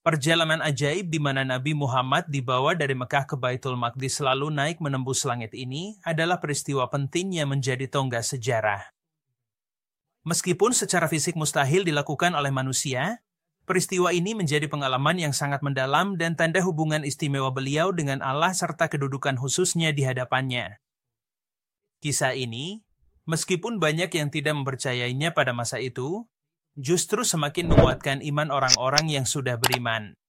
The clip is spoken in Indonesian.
Perjalanan ajaib di mana Nabi Muhammad dibawa dari Mekah ke Baitul Maqdis lalu naik menembus langit ini adalah peristiwa penting yang menjadi tonggak sejarah. Meskipun secara fisik mustahil dilakukan oleh manusia, peristiwa ini menjadi pengalaman yang sangat mendalam dan tanda hubungan istimewa beliau dengan Allah serta kedudukan khususnya di hadapannya. Kisah ini, meskipun banyak yang tidak mempercayainya pada masa itu, justru semakin menguatkan iman orang-orang yang sudah beriman.